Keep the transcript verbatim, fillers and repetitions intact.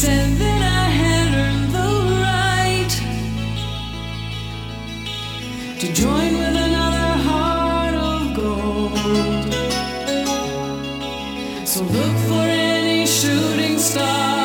said that I had earned the right to join with another heart of gold. So look for any shooting star